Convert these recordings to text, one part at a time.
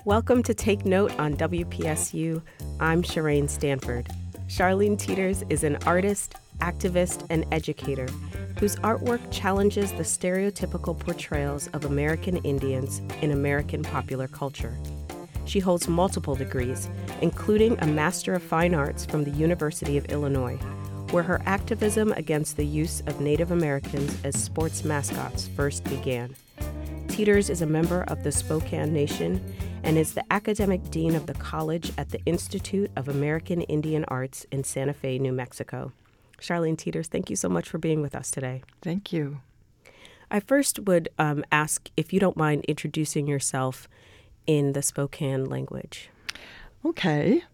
Welcome to Take Note on WPSU. I'm Shireen Stanford. Charlene Teeters is an artist, activist, and educator whose artwork challenges the stereotypical portrayals of American Indians in American popular culture. She holds multiple degrees, including a Master of Fine Arts from the University of Illinois, where her activism against the use of Native Americans as sports mascots first began. Teeters is a member of the Spokane Nation and is the academic dean of the college at the Institute of American Indian Arts in Santa Fe, New Mexico. Charlene Teeters, thank you so much for being with us today. Thank you. I first would ask if you don't mind introducing yourself in the Spokane language. Okay.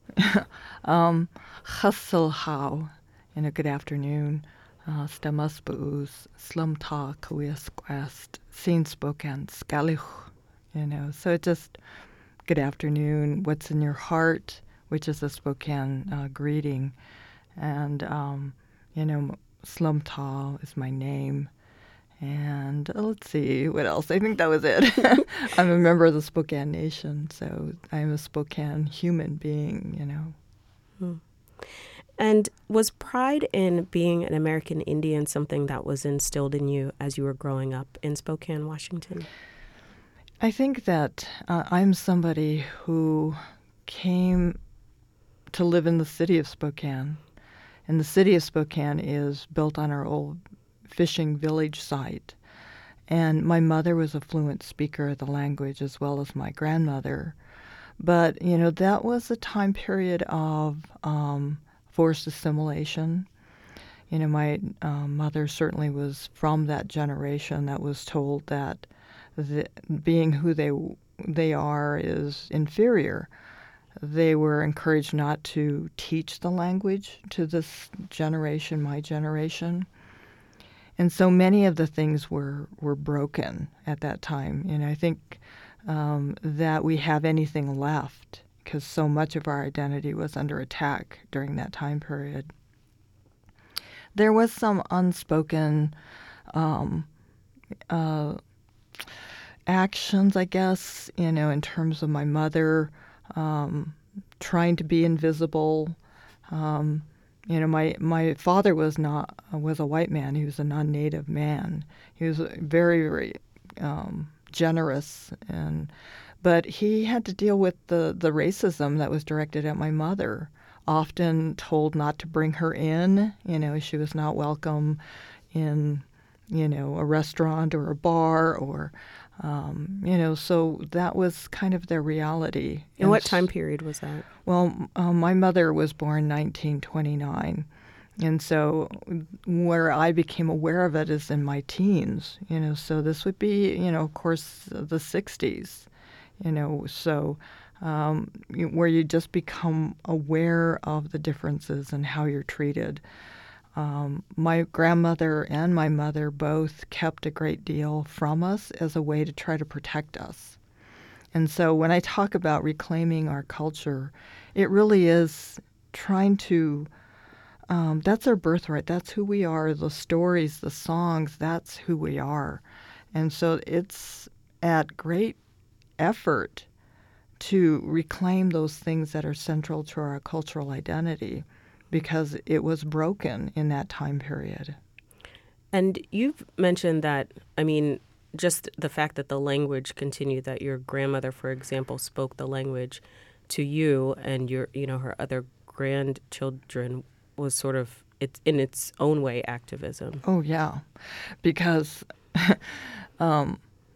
Chasselhau, good afternoon. Stamusbus, Slumta, Kawiasquest, Seen Spokane, Skalich, so it just good afternoon, what's in your heart, which is a Spokane greeting. And, Slumta is my name. And let's see, what else? I think that was it. I'm a member of the Spokane Nation, so I'm a Spokane human being, And was pride in being an American Indian something that was instilled in you as you were growing up in Spokane, Washington? I think that I'm somebody who came to live in the city of Spokane. And the city of Spokane is built on our old fishing village site. And my mother was a fluent speaker of the language as well as my grandmother. But, that was a time period of forced assimilation. My mother certainly was from that generation that was told that being who they are is inferior. They were encouraged not to teach the language to this generation, my generation. And so many of the things were broken at that time. And I think that we have anything left because so much of our identity was under attack during that time period. There was some unspoken actions, I guess, in terms of my mother trying to be invisible. My father was a white man. He was a non-native man. He was very, very generous, but he had to deal with the racism that was directed at my mother. Often told not to bring her in. She was not welcome in a restaurant or a bar or. So that was kind of their reality. And what time period was that? Well, my mother was born 1929. And so where I became aware of it is in my teens, so this would be, of course, the 60s, so where you just become aware of the differences and how you're treated. My grandmother and my mother both kept a great deal from us as a way to try to protect us. And so when I talk about reclaiming our culture, it really is trying to, that's our birthright. That's who we are. The stories, the songs, that's who we are. And so it's at great effort to reclaim those things that are central to our cultural identity, because it was broken in that time period. And you've mentioned that, just the fact that the language continued, that your grandmother, for example, spoke the language to you and her other grandchildren was sort of, it's in its own way activism. Oh, yeah. Because, I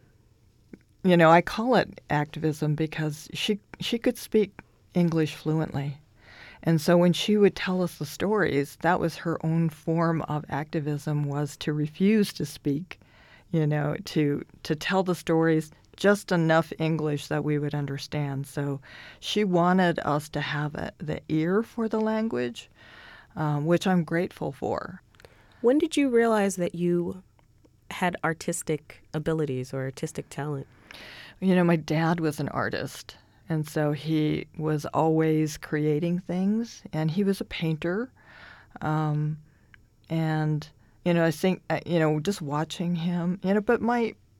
call it activism because she could speak English fluently. And so when she would tell us the stories, that was her own form of activism, was to refuse to speak, to tell the stories just enough English that we would understand. So she wanted us to have the ear for the language, which I'm grateful for. When did you realize that you had artistic abilities or artistic talent? My dad was an artist. And so he was always creating things, and he was a painter. And, I think, just watching him, but my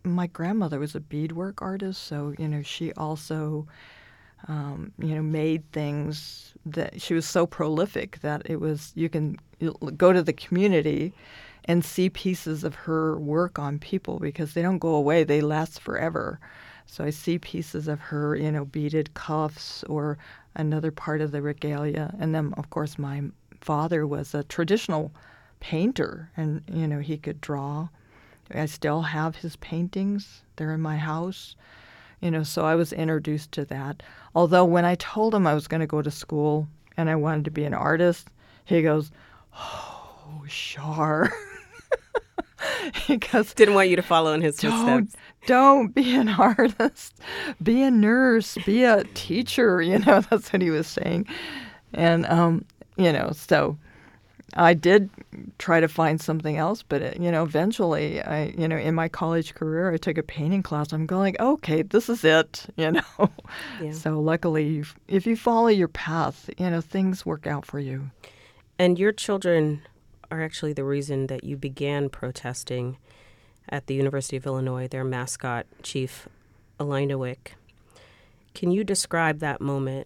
my grandmother was a beadwork artist, so, she also, made things that she was so prolific that you can go to the community and see pieces of her work on people because they don't go away. They last forever. So I see pieces of her, beaded cuffs or another part of the regalia. And then, of course, my father was a traditional painter, and, he could draw. I still have his paintings. They're in my house. So I was introduced to that. Although when I told him I was going to go to school and I wanted to be an artist, he goes, "Oh, Shar." He goes, Didn't want you to follow in his footsteps. Don't be an artist. Be a nurse. Be a teacher. That's what he was saying. And, so I did try to find something else, but, eventually, in my college career, I took a painting class. I'm going, okay, this is it, Yeah. So luckily, if you follow your path, things work out for you. And your children are actually the reason that you began protesting at the University of Illinois, their mascot, Chief Alinowick. Can you describe that moment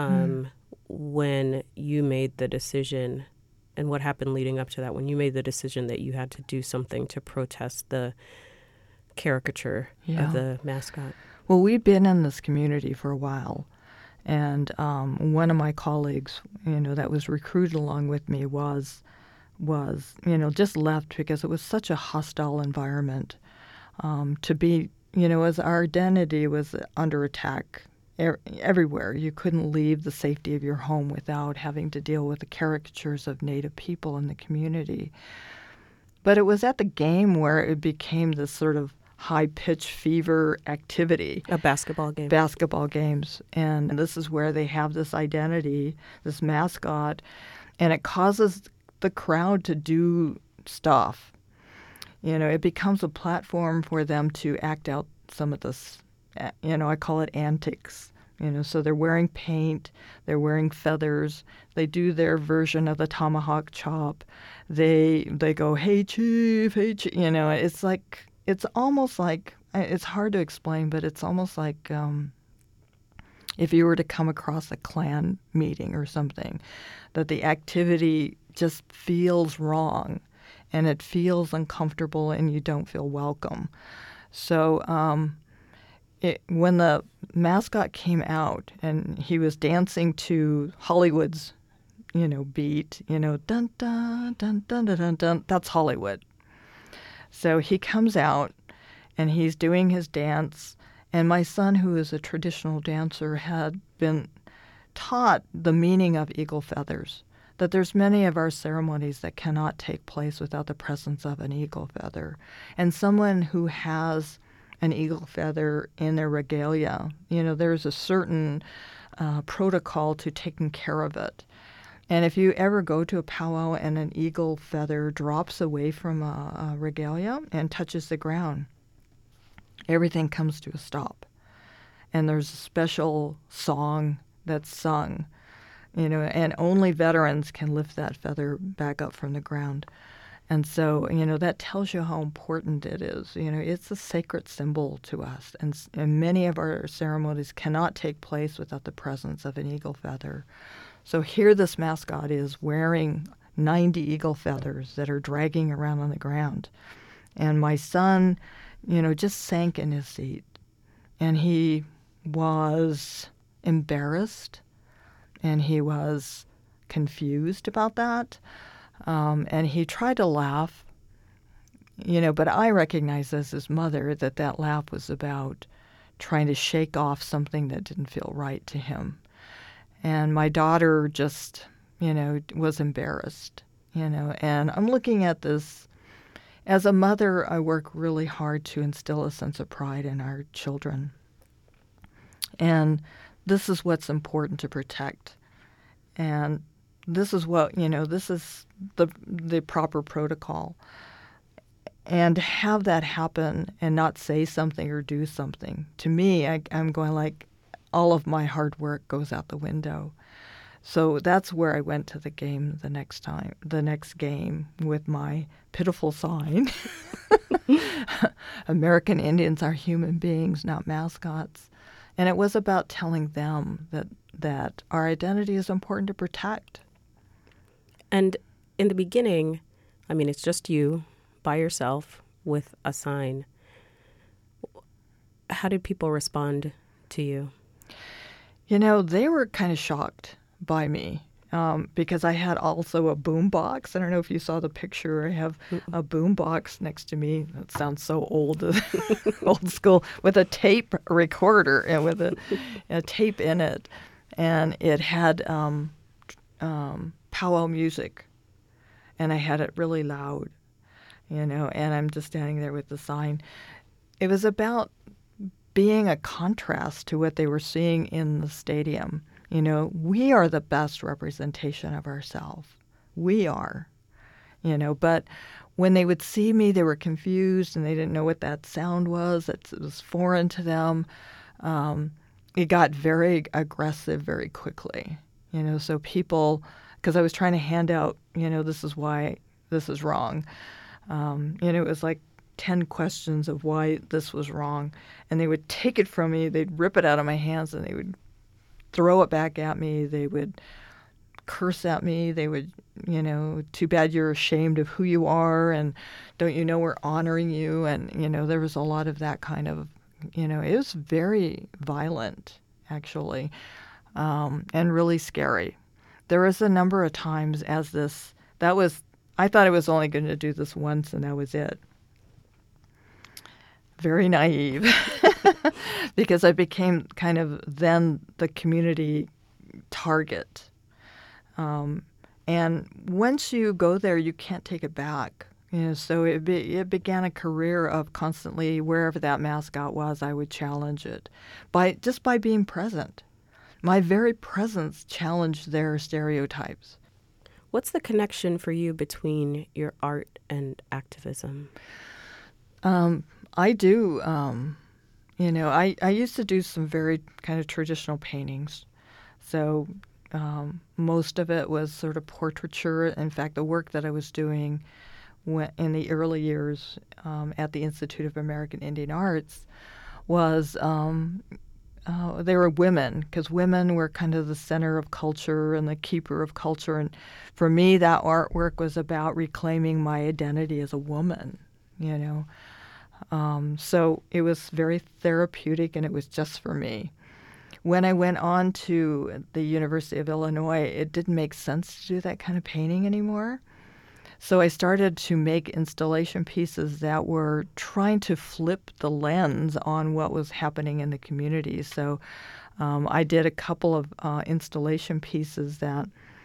when you made the decision and what happened leading up to that, when you made the decision that you had to do something to protest the caricature of the mascot? Well, we'd been in this community for a while. And one of my colleagues, that was recruited along with me was, just left because it was such a hostile environment to be, as our identity was under attack everywhere. You couldn't leave the safety of your home without having to deal with the caricatures of Native people in the community. But it was at the game where it became this sort of high-pitched fever activity. A basketball game. Basketball games. And this is where they have this identity, this mascot, and it causes the crowd to do stuff. It becomes a platform for them to act out some of this, I call it antics. So they're wearing paint, they're wearing feathers, they do their version of the tomahawk chop. They go, "Hey, Chief, hey, Chief." It's almost like, it's hard to explain, but it's almost like if you were to come across a Klan meeting or something, that the activity just feels wrong and it feels uncomfortable and you don't feel welcome. So when the mascot came out and he was dancing to Hollywood's, beat, dun, dun, dun, dun, dun, dun, dun, that's Hollywood. So he comes out and he's doing his dance. And my son, who is a traditional dancer, had been taught the meaning of eagle feathers, that there's many of our ceremonies that cannot take place without the presence of an eagle feather. And someone who has an eagle feather in their regalia, there's a certain protocol to taking care of it. And if you ever go to a powwow and an eagle feather drops away from a regalia and touches the ground, everything comes to a stop. And there's a special song that's sung, and only veterans can lift that feather back up from the ground. And so, that tells you how important it is. It's a sacred symbol to us. And many of our ceremonies cannot take place without the presence of an eagle feather. So here this mascot is wearing 90 eagle feathers that are dragging around on the ground. And my son, just sank in his seat. And he was embarrassed and he was confused about that. And he tried to laugh, but I recognized as his mother that laugh was about trying to shake off something that didn't feel right to him. And my daughter just, was embarrassed, and I'm looking at this. As a mother, I work really hard to instill a sense of pride in our children. And this is what's important to protect. And this is what, this is the proper protocol. And to have that happen and not say something or do something, to me, I'm going like, all of my hard work goes out the window. So that's where I went to the next game with my pitiful sign. American Indians are human beings, not mascots. And it was about telling them that our identity is important to protect. And in the beginning, I mean, it's just you by yourself with a sign. How did people respond to you? They were kind of shocked by me because I had also a boom box. I don't know if you saw the picture. I have a boom box next to me. That sounds so old, old school, with a tape recorder and with a tape in it. And it had powwow music, and I had it really loud, and I'm just standing there with the sign. It was about being a contrast to what they were seeing in the stadium. We are the best representation of ourselves. We are, but when they would see me, they were confused and they didn't know what that sound was. It was foreign to them. It got very aggressive very quickly, so people, because I was trying to hand out, this is why this is wrong. It was like 10 questions of why this was wrong. And they would take it from me, they'd rip it out of my hands, and they would throw it back at me. They would curse at me. They would, too bad you're ashamed of who you are, and don't you know we're honoring you? And, there was a lot of that kind of, it was very violent, actually, and really scary. There was a number of times I thought I was only going to do this once, and that was it. Very naive, because I became kind of then the community target. And once you go there, you can't take it back. So it began a career of constantly, wherever that mascot was, I would challenge it by being present. My very presence challenged their stereotypes. What's the connection for you between your art and activism? I do. I used to do some very kind of traditional paintings. So most of it was sort of portraiture. In fact, the work that I was doing in the early years at the Institute of American Indian Arts was they were women, because women were kind of the center of culture and the keeper of culture. And for me, that artwork was about reclaiming my identity as a woman, So it was very therapeutic, and it was just for me. When I went on to the University of Illinois, it didn't make sense to do that kind of painting anymore. So I started to make installation pieces that were trying to flip the lens on what was happening in the community. So I did a couple of installation pieces that,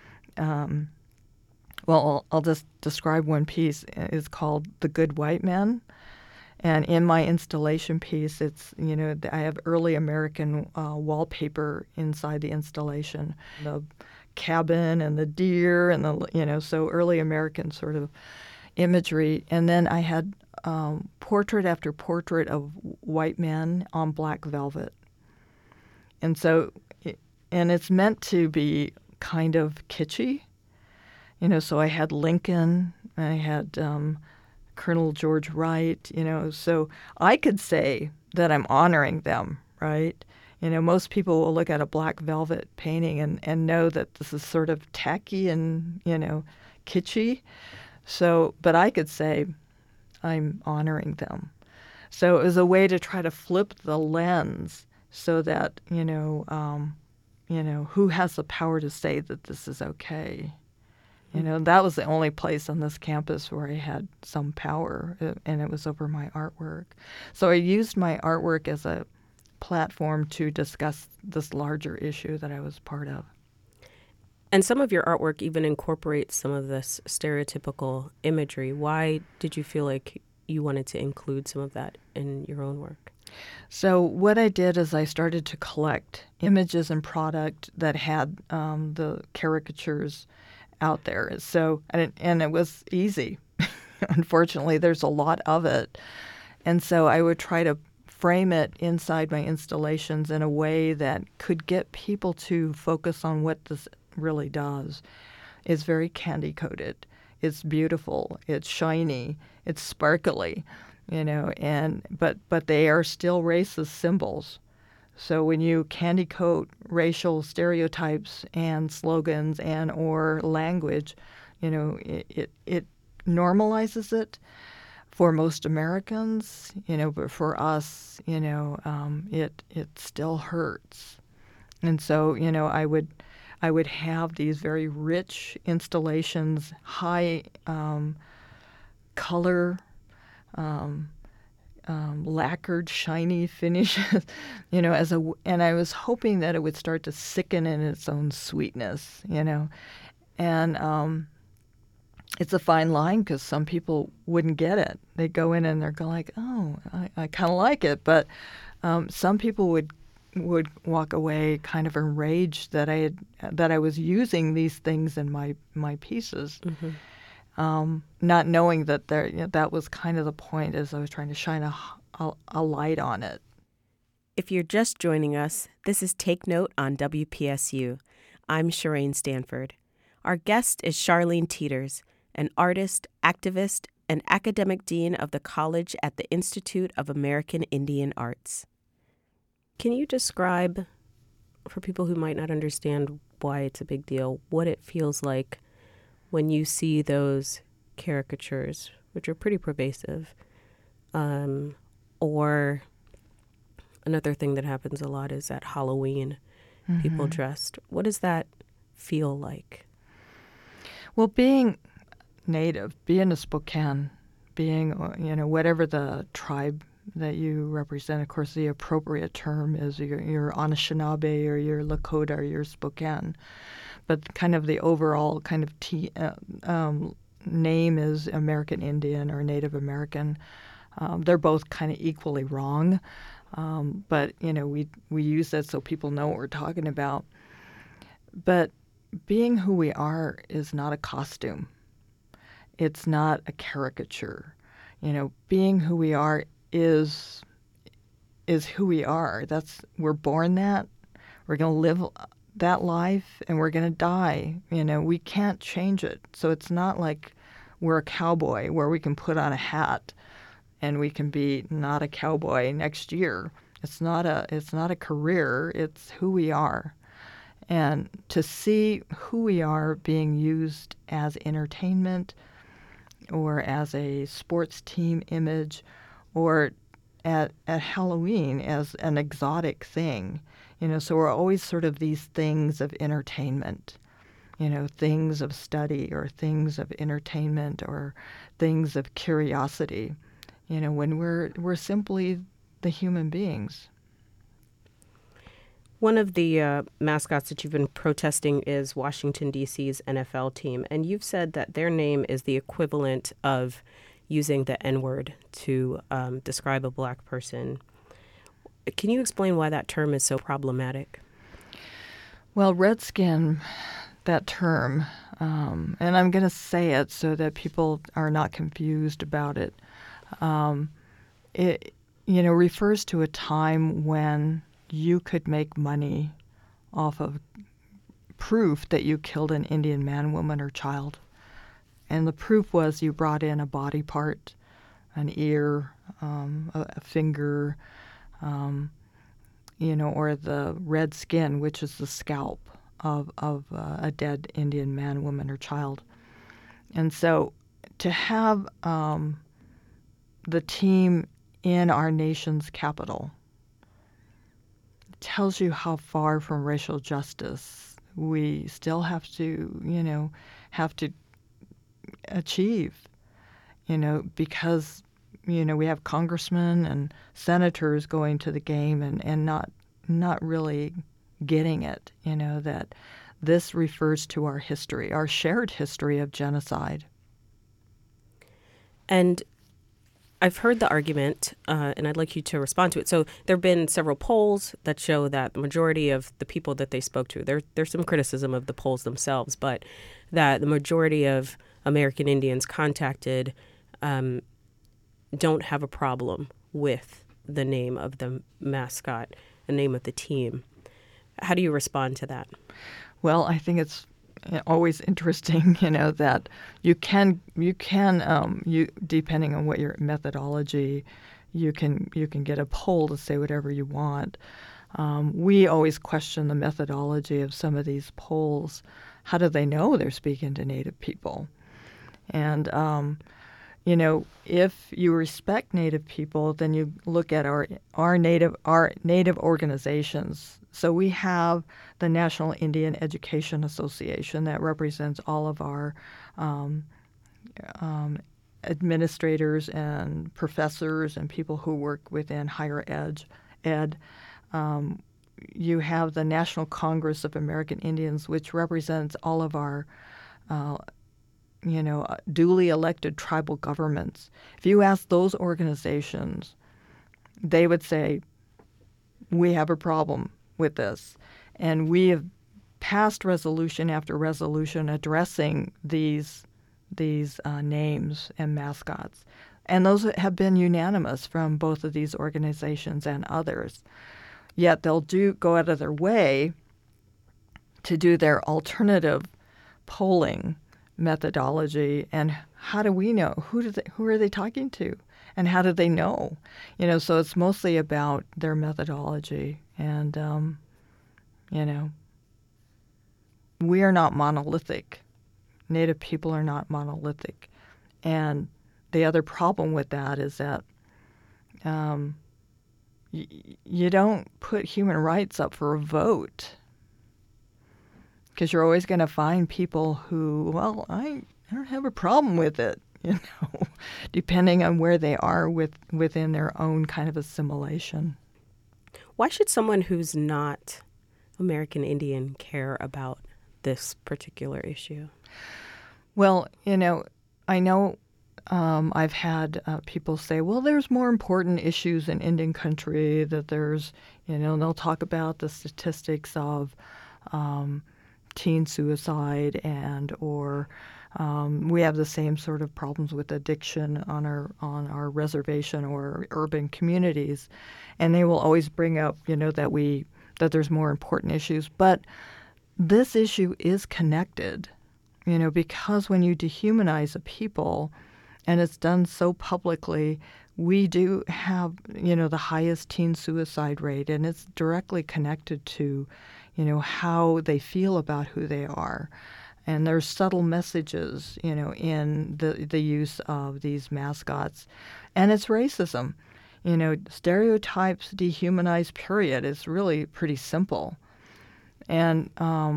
I'll just describe one piece. It's called The Good White Man. And in my installation piece, it's, I have early American wallpaper inside the installation. The cabin and the deer and so early American sort of imagery. And then I had portrait after portrait of white men on black velvet. And so, it's meant to be kind of kitschy. So I had Lincoln, I had Colonel George Wright, so I could say that I'm honoring them, right? Most people will look at a black velvet painting and know that this is sort of tacky and, kitschy. So, but I could say I'm honoring them. So it was a way to try to flip the lens so that, who has the power to say that this is okay? That was the only place on this campus where I had some power, and it was over my artwork. So I used my artwork as a platform to discuss this larger issue that I was part of. And some of your artwork even incorporates some of this stereotypical imagery. Why did you feel like you wanted to include some of that in your own work? So what I did is I started to collect images and product that had the caricatures out there. So, and it was easy. Unfortunately, there's a lot of it. And so I would try to frame it inside my installations in a way that could get people to focus on what really does. It's very candy-coated. It's beautiful. It's shiny. It's sparkly, but they are still racist symbols. So when you candy coat racial stereotypes and slogans and or language, it normalizes it for most Americans, but for us, it still hurts. And so, I would have these very rich installations, high color, lacquered, shiny finishes, and I was hoping that it would start to sicken in its own sweetness, and it's a fine line because some people wouldn't get it. They go in and they're like, oh, I kind of like it, but some people would walk away kind of enraged that I was using these things in my pieces. Mm-hmm. Not knowing that that was kind of the point, as I was trying to shine a light on it. If you're just joining us, this is Take Note on WPSU. I'm Shireen Stanford. Our guest is Charlene Teeters, an artist, activist, and academic dean of the college at the Institute of American Indian Arts. Can you describe, for people who might not understand why it's a big deal, what it feels like when you see those caricatures, which are pretty pervasive, or another thing that happens a lot is at Halloween, mm-hmm. people dressed. What does that feel like? Well, being Native, being a Spokane, being, whatever the tribe that you represent, of course, the appropriate term is your Anishinaabe or your Lakota or your Spokane. But kind of the overall kind of name is American Indian or Native American. They're both kind of equally wrong, but we use that so people know what we're talking about. But being who we are is not a costume. It's not a caricature. Being who we are is who we are. We're born that. We're going to live that life, and we're going to die. We can't change it. So it's not like we're a cowboy where we can put on a hat and we can be not a cowboy next year. It's not a career. It's who we are. And to see who we are being used as entertainment or as a sports team image or at Halloween as an exotic thing, so we're always sort of these things of entertainment, things of study or things of entertainment or things of curiosity, when we're simply the human beings. One of the mascots that you've been protesting is Washington, D.C.'s NFL team, and you've said that their name is the equivalent of using the N-word to describe a Black person. Can you explain why that term is so problematic? Well, Redskin, that term, and I'm going to say it so that people are not confused about it, it refers to a time when you could make money off of proof that you killed an Indian man, woman, or child. And the proof was you brought in a body part, an ear, a finger, or the red skin, which is the scalp of a dead Indian man, woman, or child. And so to have the team in our nation's capital tells you how far from racial justice we still have to achieve, because, we have congressmen and senators going to the game and not really getting it, that this refers to our history, our shared history of genocide. And I've heard the argument, and I'd like you to respond to it. So there have been several polls that show that the majority of the people that they spoke to, there's some criticism of the polls themselves, but that the majority of American Indians contacted don't have a problem with the name of the mascot, the name of the team. How do you respond to that? Well, I think it's always interesting, that you depending on what your methodology, you can get a poll to say whatever you want. We always question the methodology of some of these polls. How do they know they're speaking to Native people? And if you respect Native people, then you look at our Native organizations. So we have the National Indian Education Association that represents all of our administrators and professors and people who work within higher ed. You have the National Congress of American Indians, which represents all of our duly elected tribal governments. If you ask those organizations, they would say, we have a problem with this. And we have passed resolution after resolution addressing these names and mascots. And those have been unanimous from both of these organizations and others. Yet they'll go out of their way to do their alternative polling methodology. And how do we know? Who are they talking to? And how do they know? So it's mostly about their methodology. And, we are not monolithic. Native people are not monolithic. And the other problem with that is that you don't put human rights up for a vote, because you're always going to find people who, well, I don't have a problem with it, depending on where they are within their own kind of assimilation. Why should someone who's not American Indian care about this particular issue? Well, I know I've had people say, well, there's more important issues in Indian country, that there's, they'll talk about the statistics of teen suicide or we have the same sort of problems with addiction on our reservation or urban communities, and they will always bring up, that there's more important issues. But this issue is connected, because when you dehumanize a people, and it's done so publicly, we do have, the highest teen suicide rate, and it's directly connected to, how they feel about who they are. And there's subtle messages, in the use of these mascots. And it's racism. Stereotypes dehumanize, period. It's really pretty simple. And,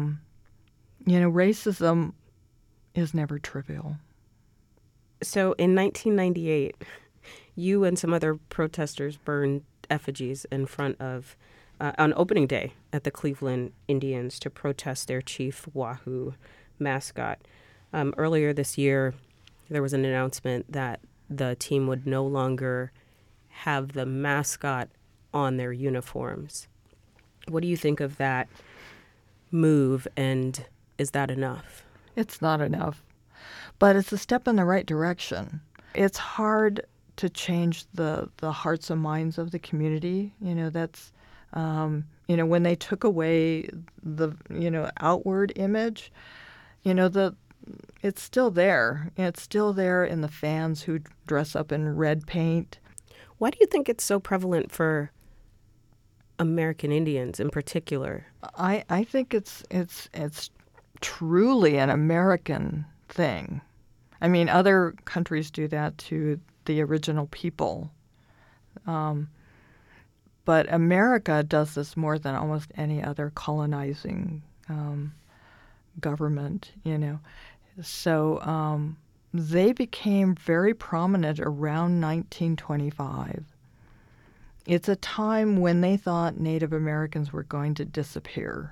racism is never trivial. So in 1998, you and some other protesters burned effigies in front of, on opening day at the Cleveland Indians to protest their chief Wahoo mascot. Earlier this year, there was an announcement that the team would no longer have the mascot on their uniforms. What do you think of that move, and is that enough? It's not enough, but it's a step in the right direction. It's hard to change the hearts and minds of the community. That's, when they took away the, outward image, it's still there. It's still there in the fans who dress up in red paint. Why do you think it's so prevalent for American Indians in particular? I think it's truly an American thing. I mean, other countries do that to the original people. But America does this more than almost any other colonizing government, So they became very prominent around 1925. It's a time when they thought Native Americans were going to disappear.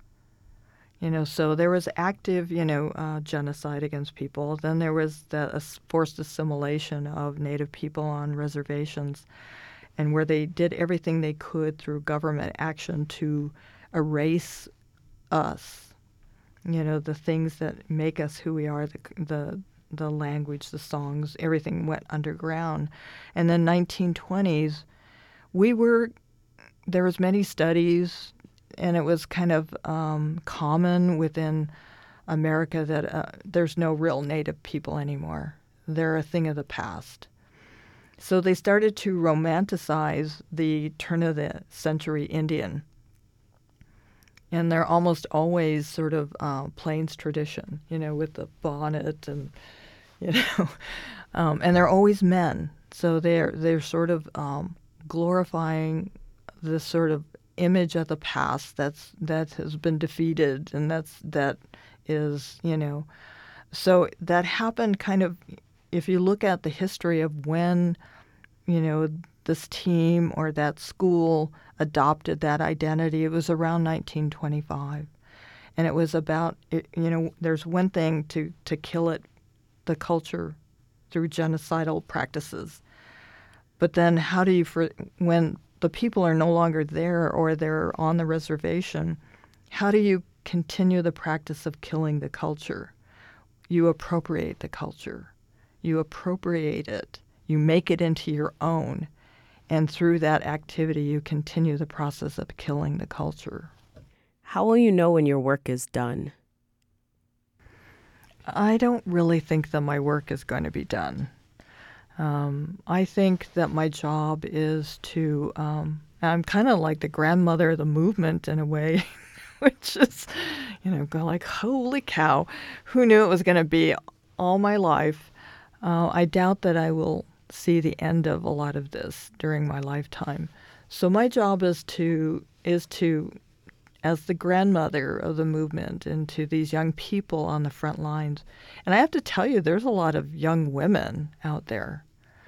So there was active, genocide against people. Then there was the forced assimilation of Native people on reservations, and where they did everything they could through government action to erase us, the things that make us who we are, the language, the songs, everything went underground. And then 1920s, there was many studies it was kind of common within America that there's no real Native people anymore. They're a thing of the past. So they started to romanticize the turn of the century Indian. And they're almost always sort of Plains tradition, with the bonnet and, and they're always men. So they're sort of glorifying this sort of image of the past that has been defeated, and that is, So that happened kind of, if you look at the history of when, this team or that school adopted that identity, it was around 1925. And it was about, there's one thing to kill the culture through genocidal practices. But then how do you, when the people are no longer there or they're on the reservation, how do you continue the practice of killing the culture? You appropriate the culture. You appropriate it. You make it into your own. And through that activity, you continue the process of killing the culture. How will you know when your work is done? I don't really think that my work is going to be done. I think that my job is to, I'm kind of like the grandmother of the movement in a way, which is, go like, holy cow, who knew it was going to be all my life? I doubt that I will see the end of a lot of this during my lifetime. So my job is to, as the grandmother of the movement and to these young people on the front lines. And I have to tell you, there's a lot of young women out there.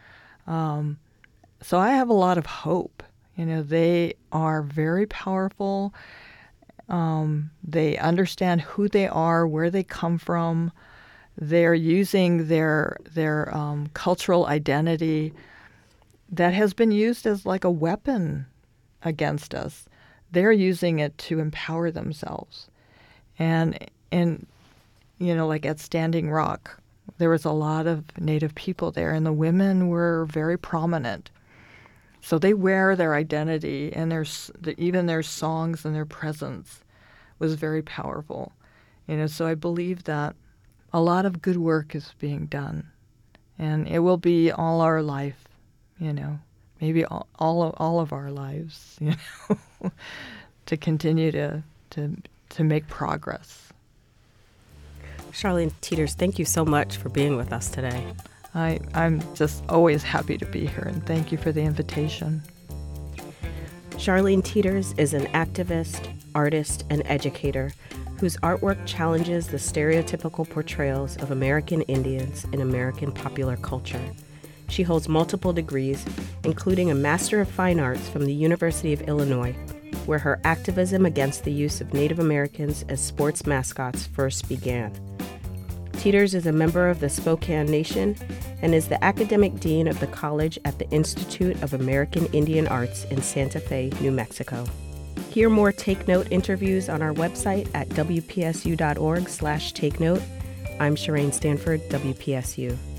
So I have a lot of hope. They are very powerful. They understand who they are, where they come from. They're using their cultural identity that has been used as like a weapon against us. They're using it to empower themselves. And like at Standing Rock, there was a lot of Native people there, and the women were very prominent. So they wear their identity, and even their songs and their presence was very powerful. So I believe that a lot of good work is being done, and it will be all our life, maybe all of our lives, to continue to make progress. Charlene Teeters, thank you so much for being with us today. I'm just always happy to be here, and thank you for the invitation. Charlene Teeters is an activist, artist, and educator whose artwork challenges the stereotypical portrayals of American Indians in American popular culture. She holds multiple degrees, including a Master of Fine Arts from the University of Illinois, where her activism against the use of Native Americans as sports mascots first began. Teeters is a member of the Spokane Nation and is the academic dean of the college at the Institute of American Indian Arts in Santa Fe, New Mexico. Hear more Take Note interviews on our website at wpsu.org/takenote. I'm Shireen Stanford, WPSU.